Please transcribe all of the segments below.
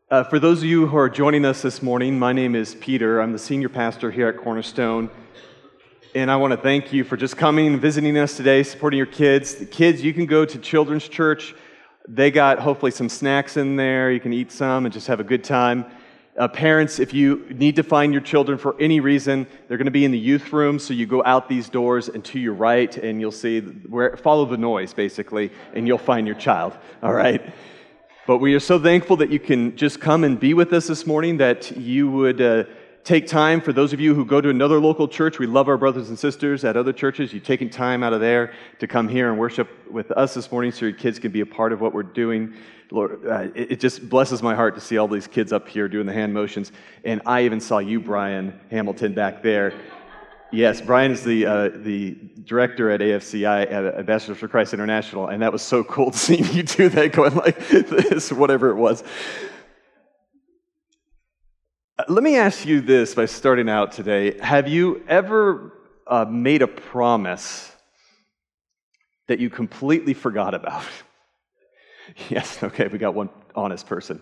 For those of you who are joining us this morning, my name is Peter. I'm the senior pastor here at Cornerstone. And I want to thank you for just coming and visiting us today, supporting your kids. The kids, you can go to Children's Church. They got hopefully some snacks in there. You can eat some and just have a good time. Parents, if you need to find your children for any reason, they're going to be in the youth room. So you go out these doors and to your right, and you'll see follow the noise, basically, and you'll find your child. All right? But we are so thankful that you can just come and be with us this morning, that you would take time. For those of you who go to another local church, we love our brothers and sisters at other churches. You're taking time out of there to come here and worship with us this morning so your kids can be a part of what we're doing. Lord, it just blesses my heart to see all these kids up here doing the hand motions. And I even saw you, Brian Hamilton, back there. Yes, Brian is the director at AFCI, Ambassadors for Christ International, and that was so cool to see you do that, going like this, whatever it was. Let me ask you this by starting out today. Have you ever made a promise that you completely forgot about? Yes, okay, we got one honest person.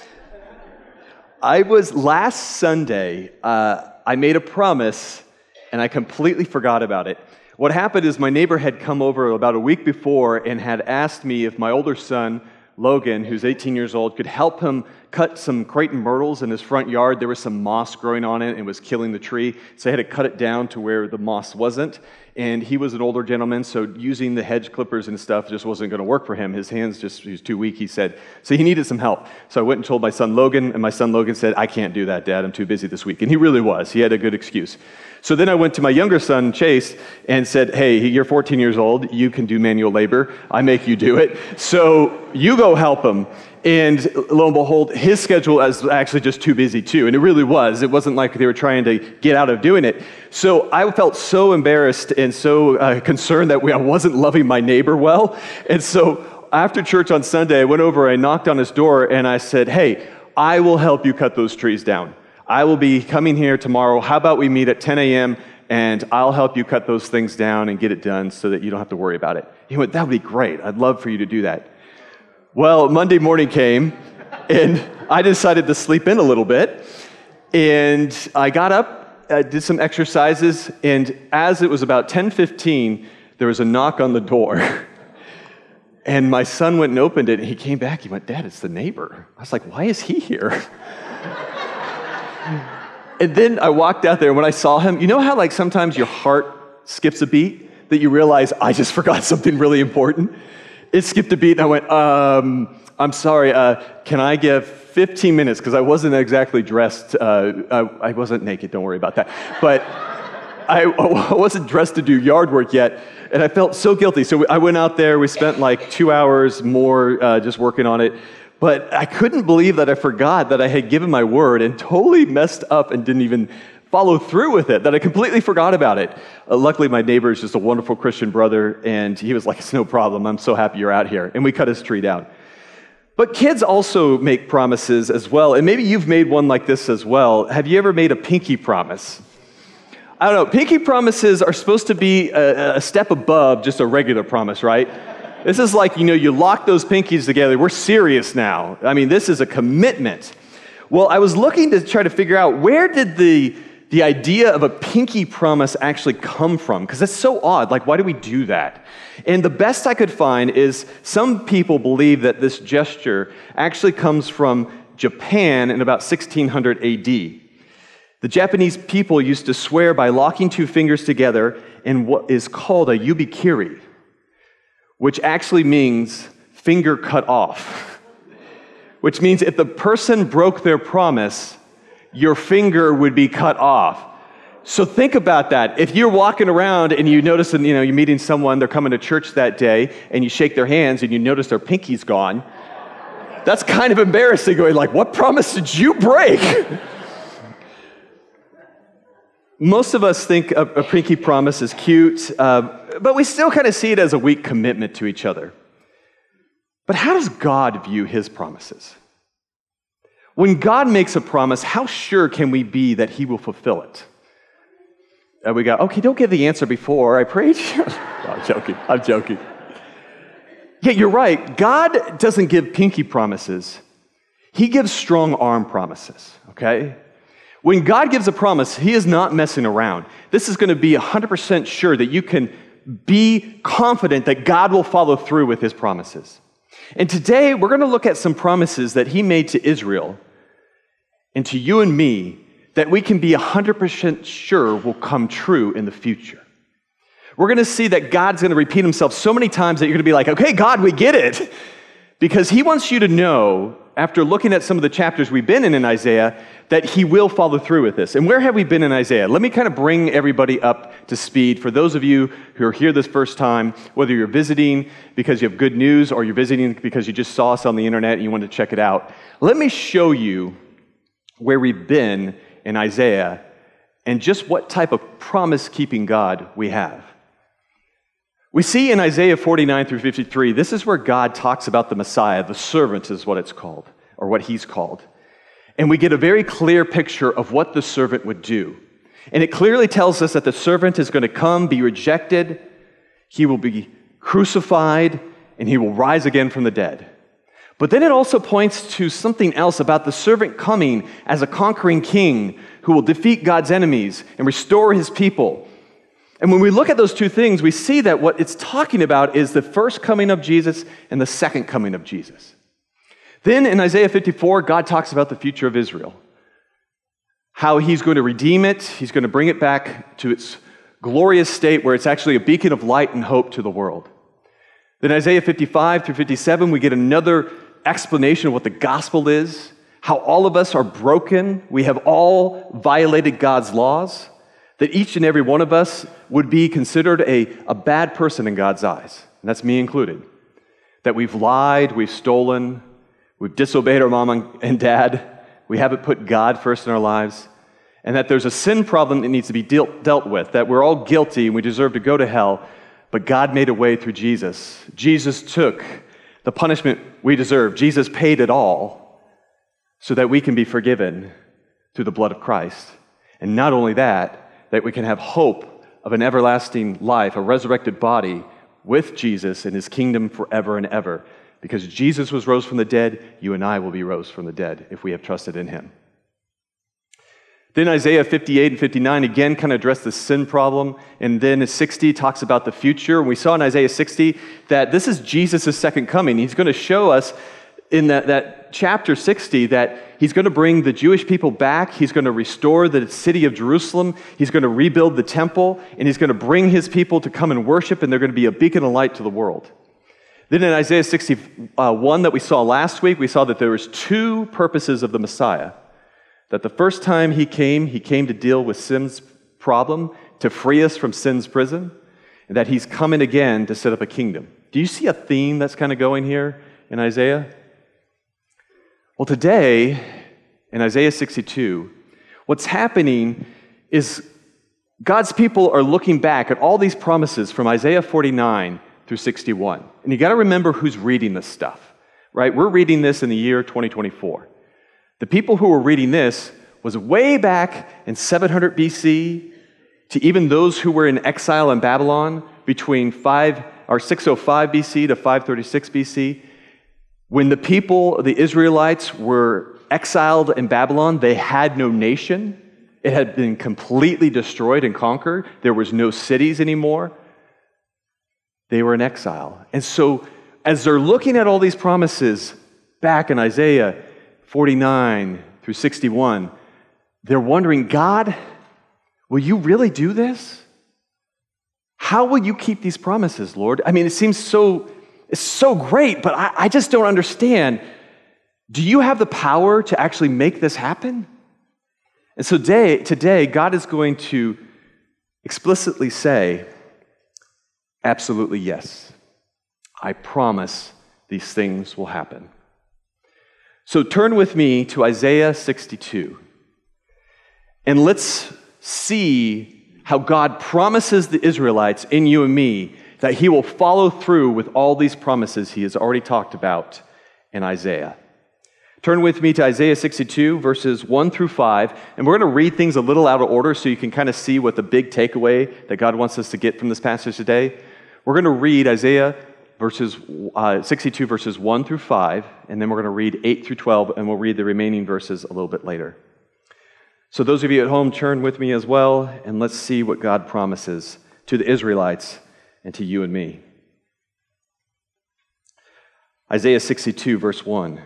Last Sunday, I made a promise and I completely forgot about it. What happened is my neighbor had come over about a week before and had asked me if my older son, Logan, who's 18 years old, could help him cut some Creighton myrtles in his front yard. There was some moss growing on it and was killing the tree, so I had to cut it down to where the moss wasn't. And he was an older gentleman, so using the hedge clippers and stuff just wasn't going to work for him. His hands he was too weak, he said. So he needed some help. So I went and told my son Logan, and my son Logan said, "I can't do that, Dad. I'm too busy this week." And he really was. He had a good excuse. So then I went to my younger son, Chase, and said, "Hey, you're 14 years old. You can do manual labor. I make you do it. So you go help him." And lo and behold, his schedule was actually just too busy too. And it really was. It wasn't like they were trying to get out of doing it. So I felt so embarrassed and so concerned that I wasn't loving my neighbor well. And so after church on Sunday, I went over, I knocked on his door, and I said, "Hey, I will help you cut those trees down. I will be coming here tomorrow. How about we meet at 10 a.m., and I'll help you cut those things down and get it done so that you don't have to worry about it." He went, "That would be great. I'd love for you to do that." Well, Monday morning came, and I decided to sleep in a little bit, and I got up, did some exercises, and as it was about 10:15, there was a knock on the door, and my son went and opened it, and he came back. He went, "Dad, it's the neighbor." I was like, "Why is he here?" And then I walked out there, and when I saw him, you know how like sometimes your heart skips a beat, that you realize, I just forgot something really important? It skipped a beat, and I went, "I'm sorry, can I give 15 minutes?" Because I wasn't exactly dressed. I wasn't naked, don't worry about that. But I wasn't dressed to do yard work yet, and I felt so guilty. So I went out there. We spent like 2 hours more just working on it. But I couldn't believe that I forgot that I had given my word and totally messed up and didn't even follow through with it, that I completely forgot about it. Luckily, my neighbor is just a wonderful Christian brother, and he was like, "It's no problem. I'm so happy you're out here." And we cut his tree down. But kids also make promises as well, and maybe you've made one like this as well. Have you ever made a pinky promise? I don't know. Pinky promises are supposed to be a step above just a regular promise, right? This is like, you lock those pinkies together. We're serious now. I mean, this is a commitment. Well, I was looking to try to figure out, where did the idea of a pinky promise actually come from? Because it's so odd. Like, why do we do that? And the best I could find is some people believe that this gesture actually comes from Japan in about 1600 AD. The Japanese people used to swear by locking two fingers together in what is called a yubikiri, which actually means finger cut off, which means if the person broke their promise, your finger would be cut off. So think about that. If you're walking around and you notice, you're meeting someone, they're coming to church that day, and you shake their hands and you notice their pinky's gone, that's kind of embarrassing, going like, "What promise did you break?" Most of us think a pinky promise is cute, but we still kind of see it as a weak commitment to each other. But how does God view his promises? When God makes a promise, how sure can we be that he will fulfill it? We go, "Okay, don't give the answer before I preach." No, I'm joking. Yeah, you're right. God doesn't give pinky promises. He gives strong arm promises, okay? When God gives a promise, he is not messing around. This is going to be 100% sure that you can be confident that God will follow through with his promises. And today, we're going to look at some promises that he made to Israel and to you and me that we can be 100% sure will come true in the future. We're going to see that God's going to repeat himself so many times that you're going to be like, okay, God, we get it. Because he wants you to know, after looking at some of the chapters we've been in Isaiah, that he will follow through with this. And where have we been in Isaiah? Let me kind of bring everybody up to speed. For those of you who are here this first time, whether you're visiting because you have good news or you're visiting because you just saw us on the internet and you want to check it out, let me show you where we've been in Isaiah and just what type of promise-keeping God we have. We see in Isaiah 49 through 53, this is where God talks about the Messiah. The servant is what it's called, or what he's called. And we get a very clear picture of what the servant would do. And it clearly tells us that the servant is going to come, be rejected, he will be crucified, and he will rise again from the dead. But then it also points to something else about the servant coming as a conquering king who will defeat God's enemies and restore his people. And when we look at those two things, we see that what it's talking about is the first coming of Jesus and the second coming of Jesus. Then in Isaiah 54, God talks about the future of Israel, how he's going to redeem it, he's going to bring it back to its glorious state where it's actually a beacon of light and hope to the world. Then Isaiah 55 through 57, we get another explanation of what the gospel is, how all of us are broken, we have all violated God's laws, that each and every one of us would be considered a bad person in God's eyes, and that's me included. That we've lied, we've stolen, we've disobeyed our mom and dad, we haven't put God first in our lives, and that there's a sin problem that needs to be dealt with, that we're all guilty and we deserve to go to hell, but God made a way through Jesus. Jesus took the punishment we deserve. Jesus paid it all so that we can be forgiven through the blood of Christ. And not only that we can have hope of an everlasting life, a resurrected body with Jesus in his kingdom forever and ever. Because Jesus was rose from the dead, you and I will be rose from the dead if we have trusted in him. Then Isaiah 58 and 59 again kind of address the sin problem. And then 60 talks about the future. And we saw in Isaiah 60 that this is Jesus' second coming. He's going to show us in that chapter 60 that he's going to bring the Jewish people back. He's going to restore the city of Jerusalem. He's going to rebuild the temple. And he's going to bring his people to come and worship. And they're going to be a beacon of light to the world. Then in Isaiah 61 that we saw last week, we saw that there was two purposes of the Messiah. That the first time he came to deal with sin's problem, to free us from sin's prison, and that he's coming again to set up a kingdom. Do you see a theme that's kind of going here in Isaiah? Well, today, in Isaiah 62, what's happening is God's people are looking back at all these promises from Isaiah 49 through 61. And you got to remember who's reading this stuff, right? We're reading this in the year 2024. The people who were reading this was way back in 700 BC to even those who were in exile in Babylon between 605 BC to 536 BC. When the people, the Israelites, were exiled in Babylon, they had no nation. It had been completely destroyed and conquered. There was no cities anymore. They were in exile. And so as they're looking at all these promises back in Isaiah 49 through 61, they're wondering, God, will you really do this? How will you keep these promises, Lord? I mean, it's so great, but I just don't understand. Do you have the power to actually make this happen? And so today, God is going to explicitly say, absolutely yes. I promise these things will happen. So turn with me to Isaiah 62, and let's see how God promises the Israelites in you and me that he will follow through with all these promises he has already talked about in Isaiah. Turn with me to Isaiah 62, verses 1 through 5, and we're going to read things a little out of order so you can kind of see what the big takeaway that God wants us to get from this passage today. We're going to read Isaiah 62 verses 1 through 5, and then we're going to read 8 through 12, and we'll read the remaining verses a little bit later. So those of you at home, turn with me as well, and let's see what God promises to the Israelites and to you and me. Isaiah 62, verse 1.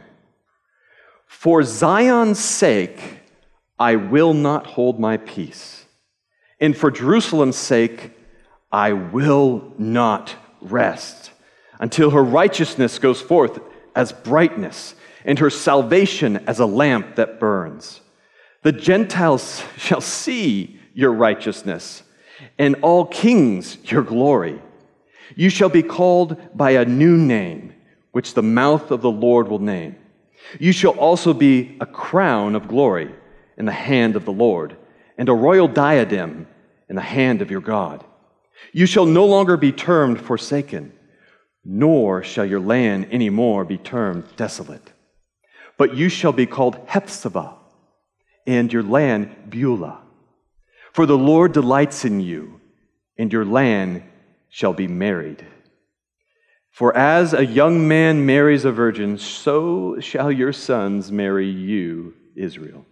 For Zion's sake, I will not hold my peace, and for Jerusalem's sake, I will not rest, until her righteousness goes forth as brightness, and her salvation as a lamp that burns. The Gentiles shall see your righteousness, and all kings your glory. You shall be called by a new name, which the mouth of the Lord will name. You shall also be a crown of glory in the hand of the Lord, and a royal diadem in the hand of your God. You shall no longer be termed forsaken, nor shall your land any more be termed desolate. But you shall be called Hephzibah, and your land Beulah. For the Lord delights in you, and your land shall be married. For as a young man marries a virgin, so shall your sons marry you, Israel.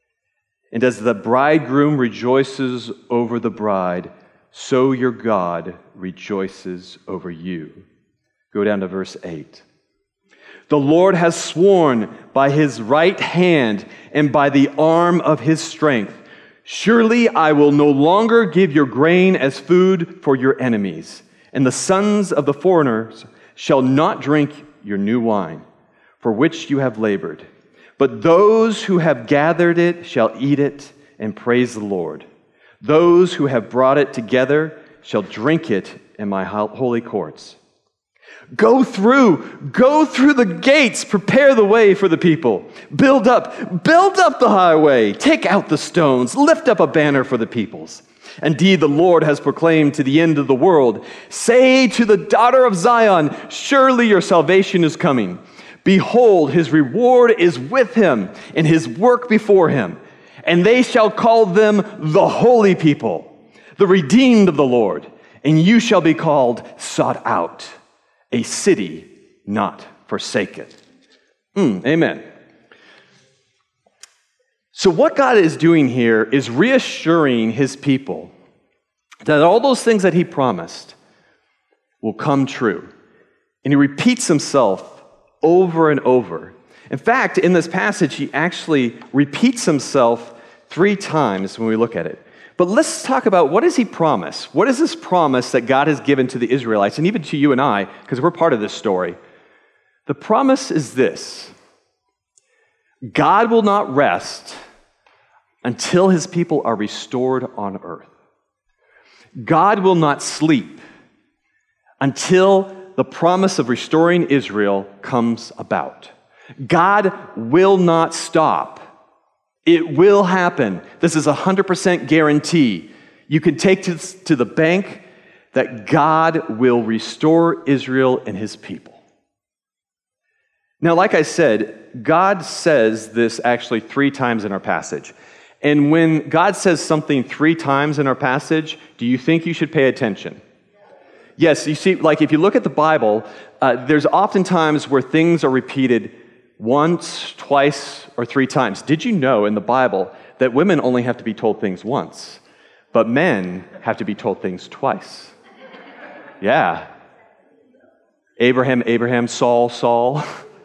And as the bridegroom rejoices over the bride, so your God rejoices over you. Go down to verse 8. The Lord has sworn by his right hand and by the arm of his strength, surely I will no longer give your grain as food for your enemies, and the sons of the foreigners shall not drink your new wine, for which you have labored. But those who have gathered it shall eat it and praise the Lord. Those who have brought it together shall drink it in my holy courts. Go through the gates, prepare the way for the people. Build up the highway, take out the stones, lift up a banner for the peoples. Indeed, the Lord has proclaimed to the end of the world, say to the daughter of Zion, surely your salvation is coming. Behold, his reward is with him, and his work before him. And they shall call them the holy people, the redeemed of the Lord. And you shall be called sought out, a city not forsaken. Amen. So what God is doing here is reassuring his people that all those things that he promised will come true. And he repeats himself over and over. In fact, in this passage, he actually repeats himself 3 times when we look at it. But let's talk about, what does he promise? What is this promise that God has given to the Israelites, and even to you and I, because we're part of this story? The promise is this: God will not rest until his people are restored on earth. God will not sleep until the promise of restoring Israel comes about. God will not stop. It will happen. This is 100% guarantee. You can take to the bank that God will restore Israel and his people. Now, like I said, God says this actually 3 times in our passage. And when God says something 3 times in our passage, do you think you should pay attention? Yes, you see, like if you look at the Bible, there's often times where things are repeated once, twice, or 3 times. Did you know in the Bible that women only have to be told things once, but men have to be told things twice? Yeah. Abraham, Abraham, Saul, Saul.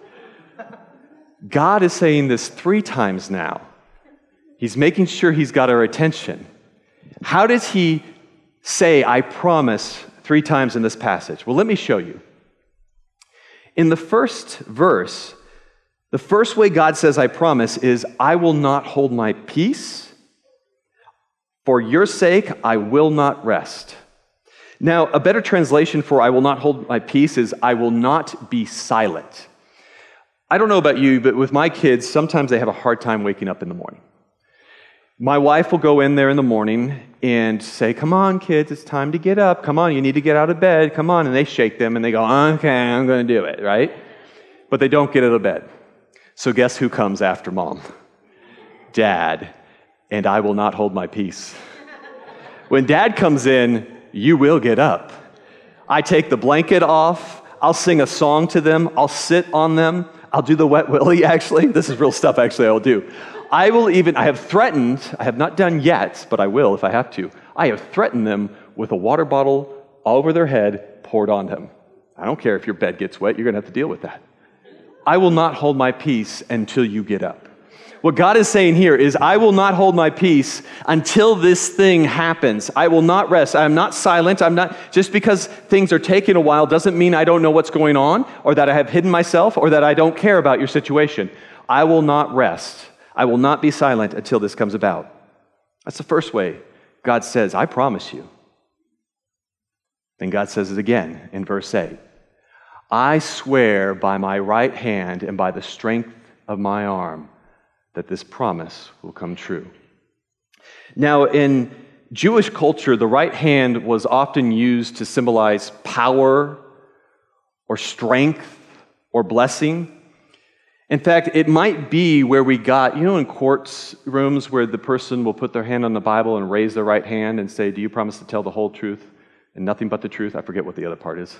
God is saying this 3 times now. He's making sure he's got our attention. How does he say, I promise, 3 times in this passage? Well, let me show you. In the first verse, the first way God says, I promise, is, I will not hold my peace. For your sake, I will not rest. Now, a better translation for I will not hold my peace is, I will not be silent. I don't know about you, but with my kids, sometimes they have a hard time waking up in the morning. My wife will go in there in the morning and say, come on, kids, it's time to get up. Come on, you need to get out of bed. Come on. And they shake them and they go, okay, I'm going to do it, right? But they don't get out of bed. So guess who comes after mom? Dad. And I will not hold my peace. When Dad comes in, you will get up. I take the blanket off. I'll sing a song to them. I'll sit on them. I'll do the wet willy, actually. This is real stuff, actually, I will do. I have threatened, I have not done yet, but I will if I have to. I have threatened them with a water bottle over their head poured on them. I don't care if your bed gets wet, you're going to have to deal with that. I will not hold my peace until you get up. What God is saying here is, I will not hold my peace until this thing happens. I will not rest. I am not silent. Just because things are taking a while doesn't mean I don't know what's going on, or that I have hidden myself, or that I don't care about your situation. I will not rest. I will not be silent until this comes about. That's the first way God says, I promise you. Then God says it again in verse 8. I swear by my right hand and by the strength of my arm that this promise will come true. Now, in Jewish culture, the right hand was often used to symbolize power or strength or blessing. In fact, it might be where we got, in courts rooms where the person will put their hand on the Bible and raise their right hand and say, do you promise to tell the whole truth and nothing but the truth? I forget what the other part is.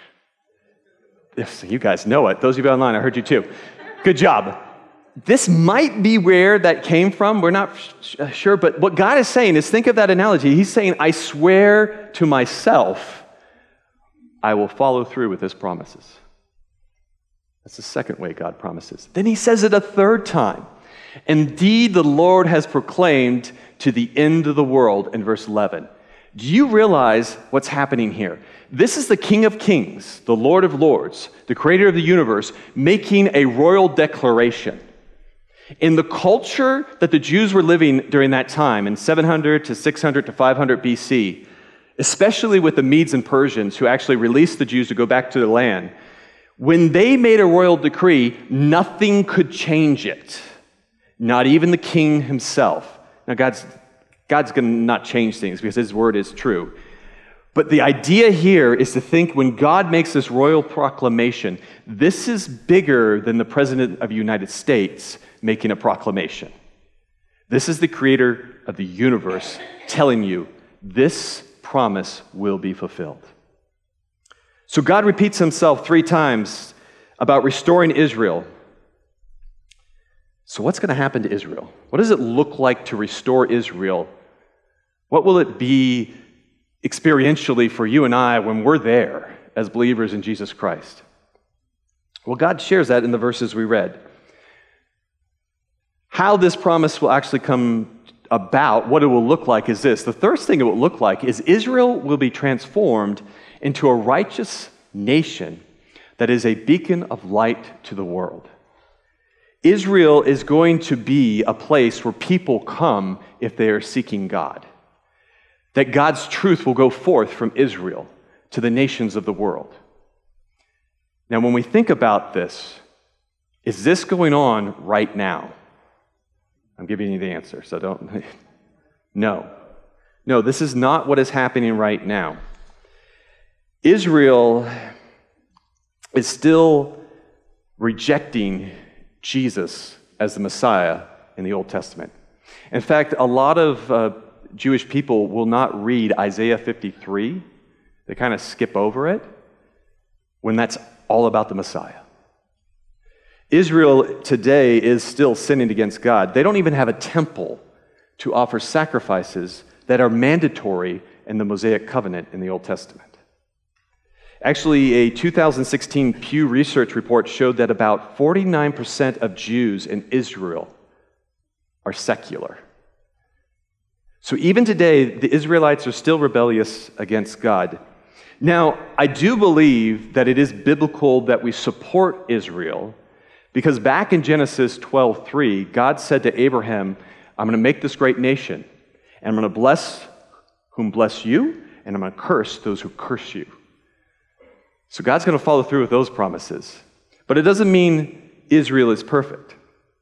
Yes, you guys know it. Those of you online, I heard you too. Good job. This might be where that came from. We're not sure, but what God is saying is, think of that analogy. He's saying, I swear to myself, I will follow through with his promises. That's the second way God promises. Then he says it a third time. Indeed, the Lord has proclaimed to the end of the world in verse 11. Do you realize what's happening here? This is the King of Kings, the Lord of Lords, the creator of the universe, making a royal declaration. In the culture that the Jews were living during that time, in 700 to 600 to 500 BC, especially with the Medes and Persians who actually released the Jews to go back to their land, when they made a royal decree, nothing could change it, not even the king himself. Now, God's going to not change things because his word is true. But the idea here is to think when God makes this royal proclamation, this is bigger than the President of the United States making a proclamation. This is the creator of the universe telling you this promise will be fulfilled. So God repeats himself 3 times about restoring Israel. So what's going to happen to Israel? What does it look like to restore Israel? What will it be experientially for you and I when we're there as believers in Jesus Christ? Well, God shares that in the verses we read. How this promise will actually come about, what it will look like is this. The first thing it will look like is Israel will be transformed into a righteous nation that is a beacon of light to the world. Israel is going to be a place where people come if they are seeking God. That God's truth will go forth from Israel to the nations of the world. Now, when we think about this, is this going on right now? I'm giving you the answer, so don't. No. No, this is not what is happening right now. Israel is still rejecting Jesus as the Messiah in the Old Testament. In fact, a lot of Jewish people will not read Isaiah 53. They kind of skip over it when that's all about the Messiah. Israel today is still sinning against God. They don't even have a temple to offer sacrifices that are mandatory in the Mosaic covenant in the Old Testament. Actually, a 2016 Pew Research report showed that about 49% of Jews in Israel are secular. So even today, the Israelites are still rebellious against God. Now, I do believe that it is biblical that we support Israel, because back in Genesis 12:3, God said to Abraham, I'm going to make this great nation, and I'm going to bless whom bless you, and I'm going to curse those who curse you. So God's going to follow through with those promises. But it doesn't mean Israel is perfect.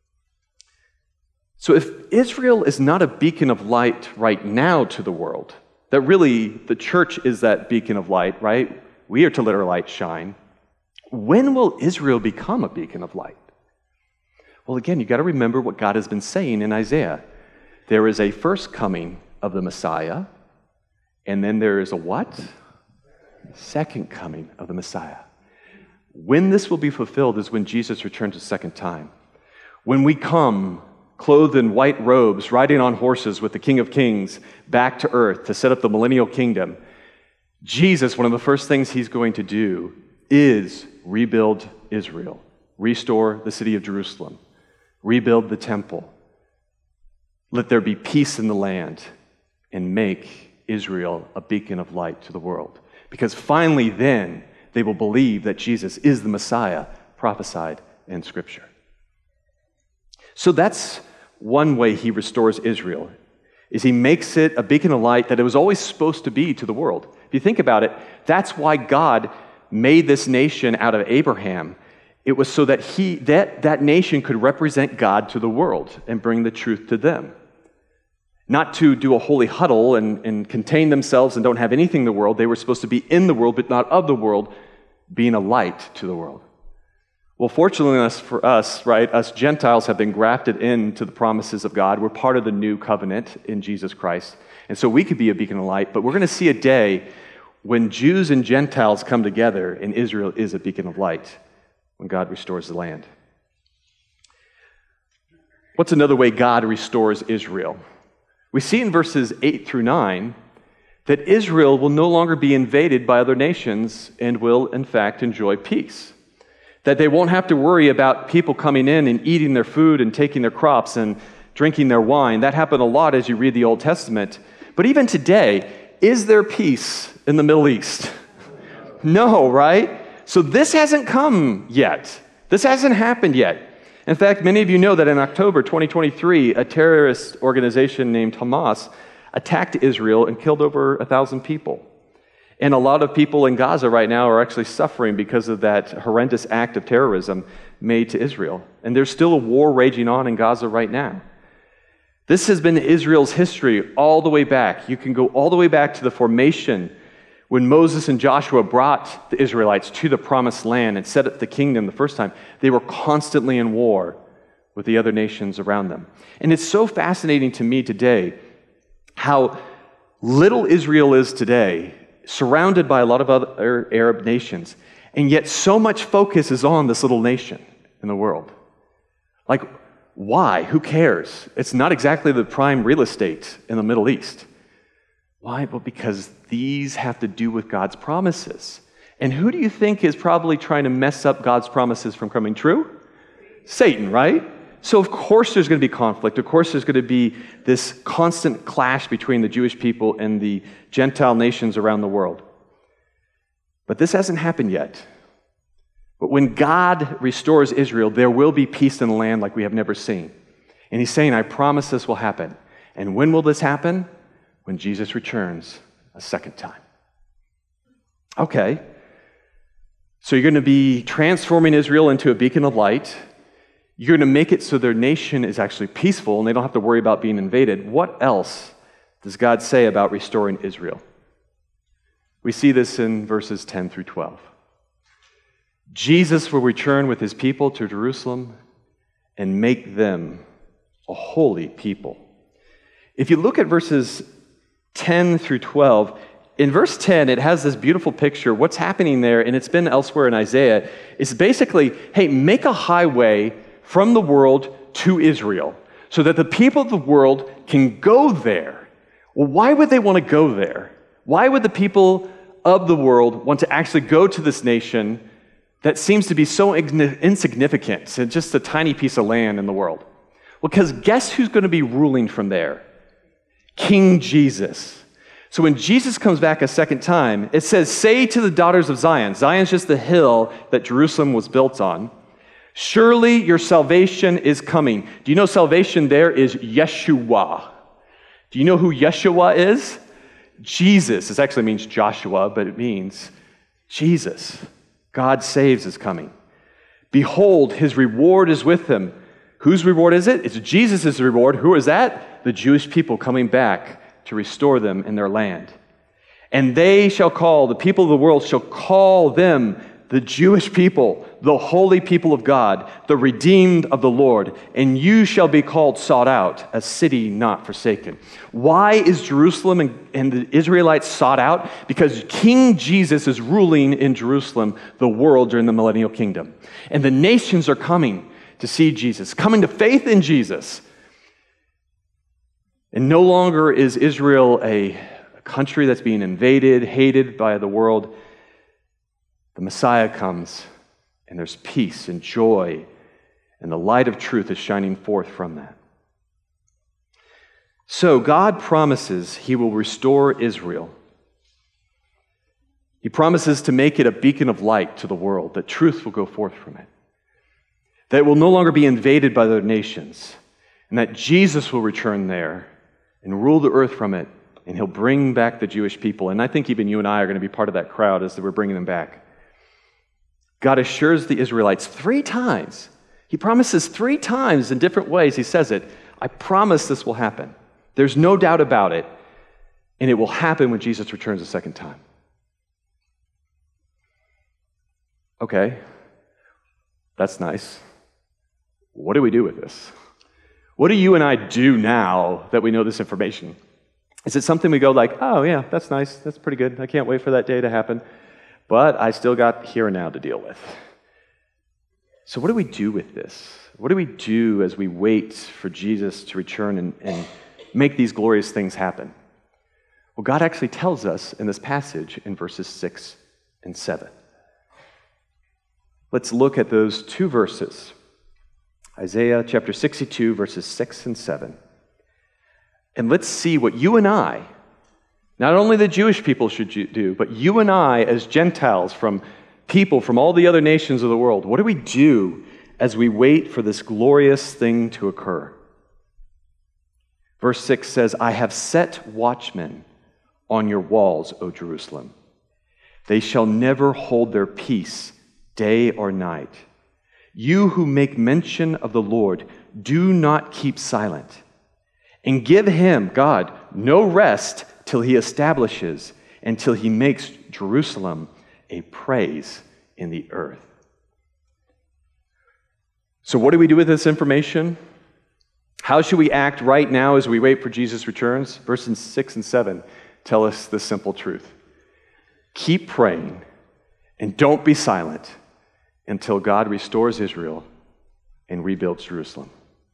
So if Israel is not a beacon of light right now to the world, that really the church is that beacon of light, right? We are to let our light shine. When will Israel become a beacon of light? Well, again, you've got to remember what God has been saying in Isaiah. There is a first coming of the Messiah, and then there is a what? Second coming of the Messiah. When this will be fulfilled is when Jesus returns a second time. When we come clothed in white robes, riding on horses with the King of Kings back to earth to set up the millennial kingdom, Jesus, one of the first things he's going to do is rebuild Israel, restore the city of Jerusalem, rebuild the temple, let there be peace in the land, and make Israel a beacon of light to the world. Because finally then, they will believe that Jesus is the Messiah prophesied in Scripture. So that's one way he restores Israel, is he makes it a beacon of light that it was always supposed to be to the world. If you think about it, that's why God made this nation out of Abraham. It was so that that nation could represent God to the world and bring the truth to them. Not to do a holy huddle and contain themselves and don't have anything in the world. They were supposed to be in the world, but not of the world, being a light to the world. Well, fortunately for us, right, us Gentiles have been grafted into the promises of God. We're part of the new covenant in Jesus Christ. And so we could be a beacon of light, but we're going to see a day when Jews and Gentiles come together and Israel is a beacon of light when God restores the land. What's another way God restores Israel? We see in verses 8 through 9 that Israel will no longer be invaded by other nations and will, in fact, enjoy peace. That they won't have to worry about people coming in and eating their food and taking their crops and drinking their wine. That happened a lot as you read the Old Testament. But even today, is there peace in the Middle East? No, right? So this hasn't come yet. This hasn't happened yet. In fact, many of you know that in October 2023, a terrorist organization named Hamas attacked Israel and killed over 1,000 people. And a lot of people in Gaza right now are actually suffering because of that horrendous act of terrorism made to Israel. And there's still a war raging on in Gaza right now. This has been Israel's history all the way back. You can go all the way back to the formation when Moses and Joshua brought the Israelites to the promised land and set up the kingdom the first time. They were constantly in war with the other nations around them. And it's so fascinating to me today how little Israel is today, surrounded by a lot of other Arab nations, and yet so much focus is on this little nation in the world. Like, why? Who cares? It's not exactly the prime real estate in the Middle East. Why? Well, because these have to do with God's promises. And who do you think is probably trying to mess up God's promises from coming true? Satan, right? So of course there's going to be conflict. Of course there's going to be this constant clash between the Jewish people and the Gentile nations around the world. But this hasn't happened yet. But when God restores Israel, there will be peace in the land like we have never seen. And he's saying, I promise this will happen. And when will this happen? When Jesus returns a second time. Okay. So you're going to be transforming Israel into a beacon of light. You're going to make it so their nation is actually peaceful and they don't have to worry about being invaded. What else does God say about restoring Israel? We see this in verses 10 through 12. Jesus will return with his people to Jerusalem and make them a holy people. If you look at verses 10 through 12, in verse 10, it has this beautiful picture. What's happening there, and it's been elsewhere in Isaiah, is basically, hey, make a highway from the world to Israel so that the people of the world can go there. Well, why would they want to go there? Why would the people of the world want to actually go to this nation that seems to be so insignificant? It's just a tiny piece of land in the world. Well, because guess who's going to be ruling from there? King Jesus. So when Jesus comes back a second time, it says, say to the daughters of Zion. Zion's just the hill that Jerusalem was built on. Surely your salvation is coming. Do you know salvation there is Yeshua? Do you know who Yeshua is? Jesus. This actually means Joshua, but it means Jesus. God saves is coming. Behold, his reward is with him. Whose reward is it? It's Jesus' reward. Who is that? The Jewish people coming back to restore them in their land. And they shall call, the people of the world shall call them the Jewish people, the holy people of God, the redeemed of the Lord, and you shall be called sought out, a city not forsaken. Why is Jerusalem and the Israelites sought out? Because King Jesus is ruling in Jerusalem, the world during the millennial kingdom. And the nations are coming to see Jesus, coming to faith in Jesus. And no longer is Israel a country that's being invaded, hated by the world. The Messiah comes, and there's peace and joy, and the light of truth is shining forth from that. So God promises he will restore Israel. He promises to make it a beacon of light to the world, that truth will go forth from it, that it will no longer be invaded by other nations, and that Jesus will return there and rule the earth from it, and he'll bring back the Jewish people. And I think even you and I are going to be part of that crowd as we're bringing them back. God assures the Israelites 3 times. He promises 3 times in different ways. He says it, I promise this will happen. There's no doubt about it. And it will happen when Jesus returns a second time. Okay, that's nice. What do we do with this? What do you and I do now that we know this information? Is it something we go like, oh yeah, that's nice, that's pretty good, I can't wait for that day to happen, but I still got here and now to deal with. So what do we do with this? What do we do as we wait for Jesus to return and make these glorious things happen? Well, God actually tells us in this passage in verses 6 and 7. Let's look at those 2 verses. Isaiah chapter 62, verses 6 and 7. And let's see what you and I, not only the Jewish people should do, but you and I as Gentiles, from people from all the other nations of the world, what do we do as we wait for this glorious thing to occur? Verse 6 says, I have set watchmen on your walls, O Jerusalem. They shall never hold their peace day or night. You who make mention of the Lord, do not keep silent. And give him, God, no rest till he establishes and till he makes Jerusalem a praise in the earth. So what do we do with this information? How should we act right now as we wait for Jesus' returns? Verses 6 and 7 tell us the simple truth. Keep praying and don't be silent until God restores Israel and rebuilds Jerusalem.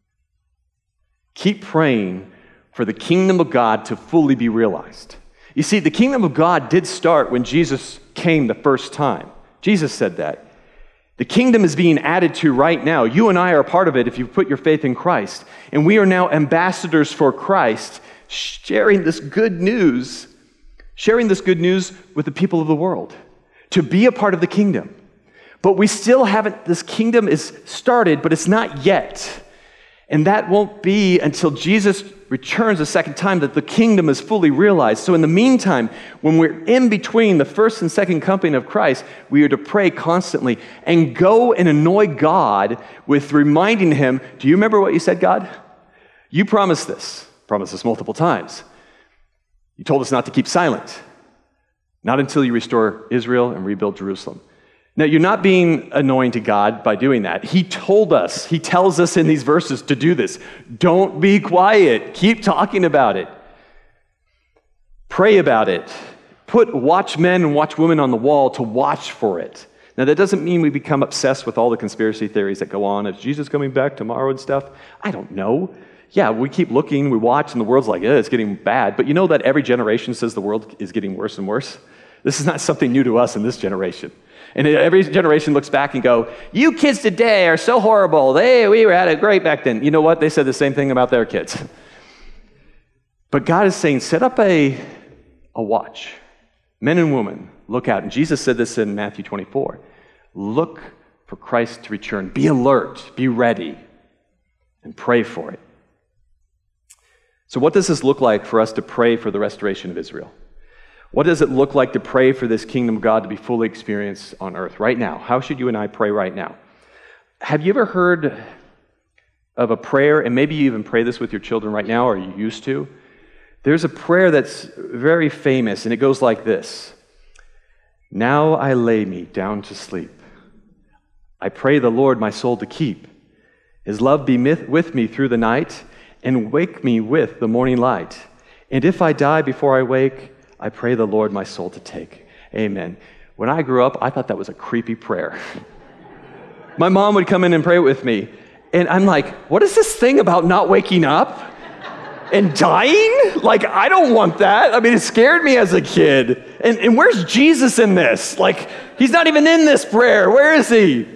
Keep praying for the kingdom of God to fully be realized. You see, the kingdom of God did start when Jesus came the first time. Jesus said that. The kingdom is being added to right now. You and I are a part of it if you put your faith in Christ. And we are now ambassadors for Christ, sharing this good news with the people of the world, to be a part of the kingdom. But we still haven't, this kingdom is started, but it's not yet. And that won't be until Jesus returns a second time that the kingdom is fully realized. So in the meantime, when we're in between the first and second coming of Christ, we are to pray constantly and go and annoy God with reminding him, do you remember what you said, God? You promised this multiple times. You told us not to keep silent, not until you restore Israel and rebuild Jerusalem. Now, you're not being annoying to God by doing that. He told us, he tells us in these verses to do this. Don't be quiet. Keep talking about it. Pray about it. Put watchmen and watchwomen on the wall to watch for it. Now, that doesn't mean we become obsessed with all the conspiracy theories that go on. Is Jesus coming back tomorrow and stuff? I don't know. Yeah, we keep looking, we watch, and the world's like, it's getting bad. But you know that every generation says the world is getting worse and worse? This is not something new to us in this generation. And every generation looks back and go, you kids today are so horrible. We had it great back then. You know what? They said the same thing about their kids. But God is saying, set up a watch. Men and women, look out. And Jesus said this in Matthew 24. Look for Christ to return. Be alert. Be ready. And pray for it. So what does this look like for us to pray for the restoration of Israel? What does it look like to pray for this kingdom of God to be fully experienced on earth right now? How should you and I pray right now? Have you ever heard of a prayer, and maybe you even pray this with your children right now, or you used to? There's a prayer that's very famous, and it goes like this. Now I lay me down to sleep. I pray the Lord my soul to keep. His love be with me through the night, and wake me with the morning light. And if I die before I wake, I pray the Lord my soul to take. Amen. When I grew up, I thought that was a creepy prayer. My mom would come in and pray with me, and I'm like, what is this thing about not waking up and dying? Like, I don't want that. I mean, it scared me as a kid. And where's Jesus in this? Like, he's not even in this prayer. Where is he?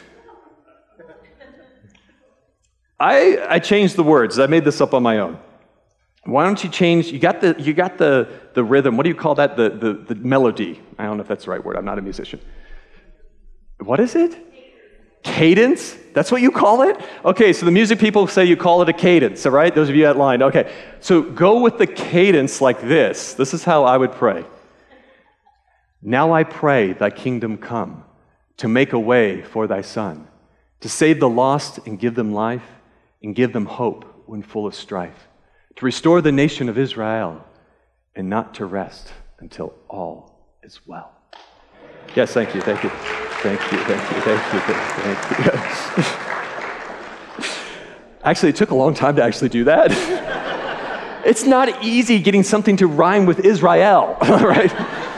I changed the words. I made this up on my own. Why don't you change? You got the rhythm. What do you call that? The melody. I don't know if that's the right word. I'm not a musician. What is it? Cadence? That's what you call it? Okay, so the music people say you call it a cadence, all right? Those of you at line. Okay, so go with the cadence like this. This is how I would pray. Now I pray thy kingdom come, to make a way for thy son, to save the lost and give them life, and give them hope when full of strife, to restore the nation of Israel, and not to rest until all is well. Yes, thank you. Actually, it took a long time to actually do that. It's not easy getting something to rhyme with Israel, right?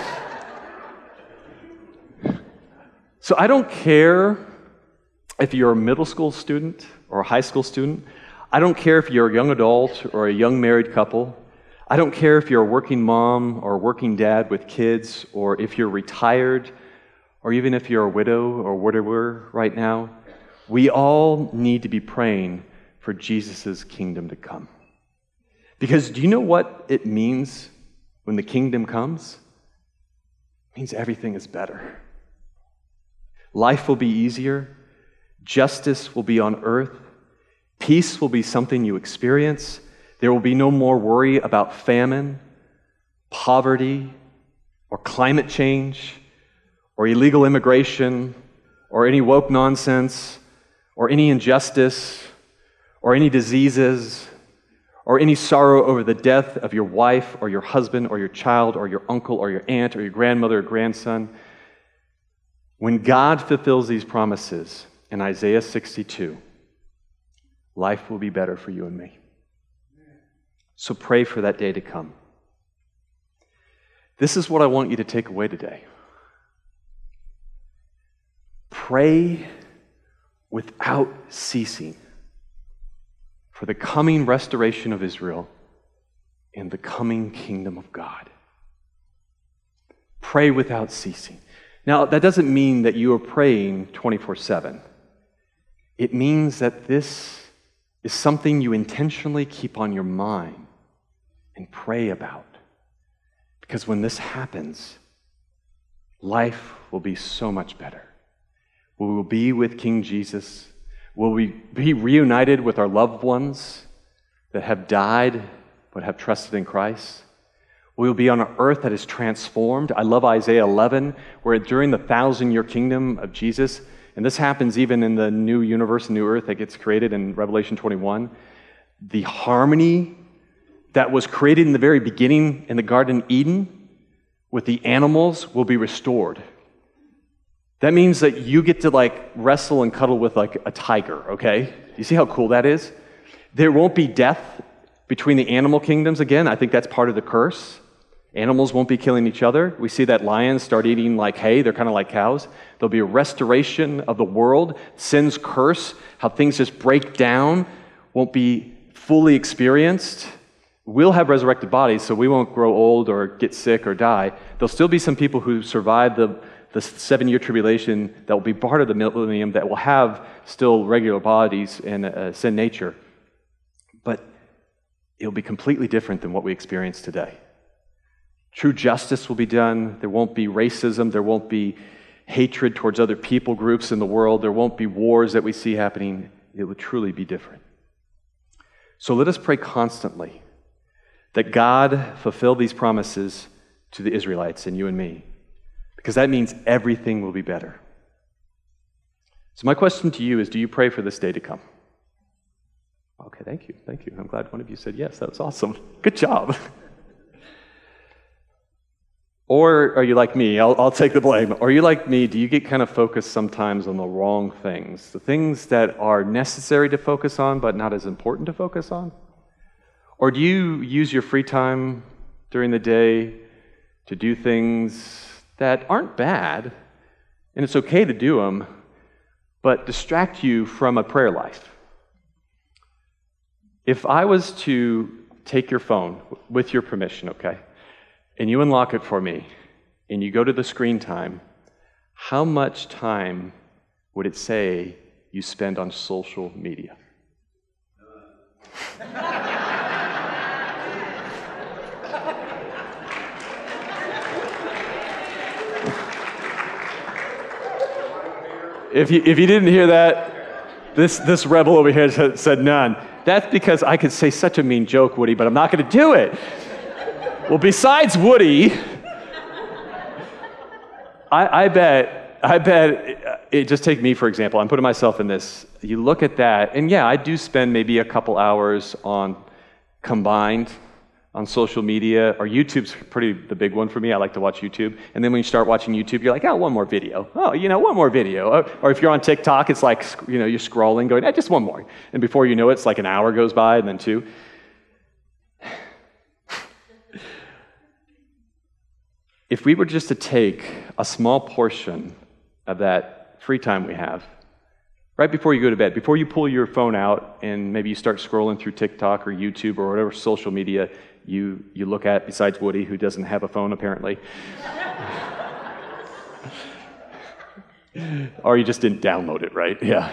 So I don't care if you're a middle school student or a high school student. I don't care if you're a young adult or a young married couple. I don't care if you're a working mom or a working dad with kids, or if you're retired, or even if you're a widow or widower right now. We all need to be praying for Jesus' kingdom to come. Because do you know what it means when the kingdom comes? It means everything is better. Life will be easier. Justice will be on earth. Peace will be something you experience. There will be no more worry about famine, poverty, or climate change, or illegal immigration, or any woke nonsense, or any injustice, or any diseases, or any sorrow over the death of your wife, or your husband, or your child, or your uncle, or your aunt, or your grandmother, or grandson. When God fulfills these promises in Isaiah 62, life will be better for you and me. So pray for that day to come. This is what I want you to take away today. Pray without ceasing for the coming restoration of Israel and the coming kingdom of God. Pray without ceasing. Now, that doesn't mean that you are praying 24/7. It means that this is something you intentionally keep on your mind and pray about. Because when this happens, life will be so much better. We will be with King Jesus. Will we be reunited with our loved ones that have died but have trusted in Christ? We will be on an earth that is transformed. I love Isaiah 11, where during the 1,000-year kingdom of Jesus, and this happens even in the new universe, new earth that gets created in Revelation 21, the harmony that was created in the very beginning in the Garden of Eden with the animals will be restored. That means that you get to wrestle and cuddle with a tiger, okay? You see how cool that is? There won't be death between the animal kingdoms again. I think that's part of the curse. Animals won't be killing each other. We see that lions start eating like hay. They're kind of like cows. There'll be a restoration of the world. Sin's curse, how things just break down, won't be fully experienced. We'll have resurrected bodies, so we won't grow old or get sick or die. There'll still be some people who survive the 7-year tribulation that will be part of the millennium that will have still regular bodies and sin nature. But it'll be completely different than what we experience today. True justice will be done. There won't be racism. There won't be hatred towards other people groups in the world. There won't be wars that we see happening. It will truly be different. So let us pray constantly that God fulfill these promises to the Israelites and you and me, because that means everything will be better. So my question to you is, do you pray for this day to come? Okay, thank you. I'm glad one of you said yes. That was awesome. Good job. Or are you like me? I'll take the blame. Or are you like me? Do you get kind of focused sometimes on the wrong things? The things that are necessary to focus on, but not as important to focus on? Or do you use your free time during the day to do things that aren't bad, and it's okay to do them, but distract you from a prayer life? If I was to take your phone, with your permission, okay, and you unlock it for me, and you go to the screen time, how much time would it say you spend on social media? If you didn't hear that, this rebel over here said none. That's because I could say such a mean joke, Woody, but I'm not going to do it. Well, besides Woody, I bet, just take me for example. I'm putting myself in this. You look at that, and yeah, I do spend maybe a couple hours combined on social media, or YouTube's the big one for me. I like to watch YouTube. And then when you start watching YouTube, you're like, oh, one more video. Oh, one more video. Or if you're on TikTok, it's like, you're scrolling, going, just one more. And before you know it, it's like an hour goes by, and then two. If we were just to take a small portion of that free time we have, right before you go to bed, before you pull your phone out and maybe you start scrolling through TikTok or YouTube or whatever social media you look at, besides Woody, who doesn't have a phone apparently. Or you just didn't download it, right? Yeah.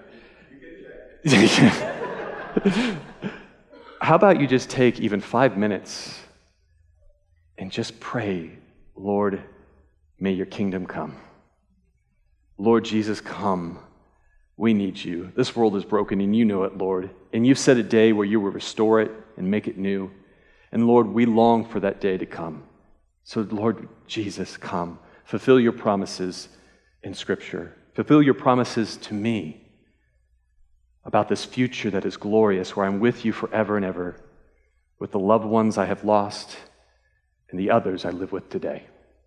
How about you just take even 5 minutes and just pray, Lord, may your kingdom come. Lord Jesus, come. We need you. This world is broken, and you know it, Lord. And you've set a day where you will restore it and make it new. And Lord, we long for that day to come. So Lord Jesus, come. Fulfill your promises in Scripture. Fulfill your promises to me about this future that is glorious, where I'm with you forever and ever, with the loved ones I have lost and the others I live with today.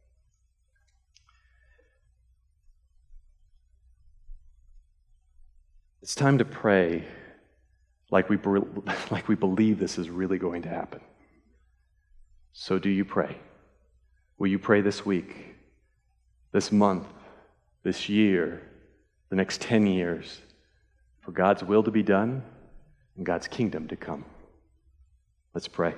It's time to pray like we believe this is really going to happen. So do you pray? Will you pray this week, this month, this year, the next 10 years, for God's will to be done and God's kingdom to come? Let's pray.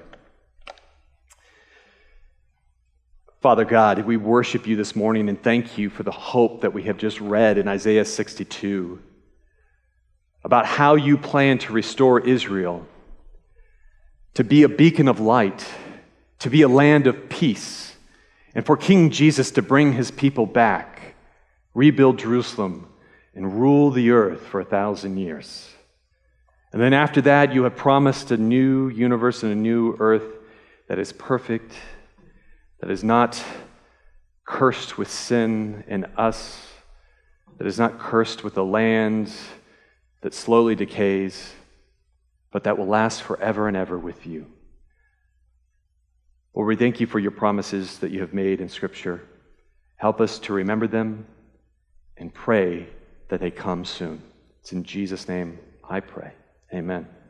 Father God, we worship you this morning and thank you for the hope that we have just read in Isaiah 62 about how you plan to restore Israel, to be a beacon of light, to be a land of peace, and for King Jesus to bring his people back, rebuild Jerusalem, and rule the earth for 1,000 years. And then after that, you have promised a new universe and a new earth that is perfect, that is not cursed with sin and us, that is not cursed with the land that slowly decays, but that will last forever and ever with you. Lord, we thank you for your promises that you have made in Scripture. Help us to remember them and pray that they come soon. It's in Jesus' name I pray. Amen.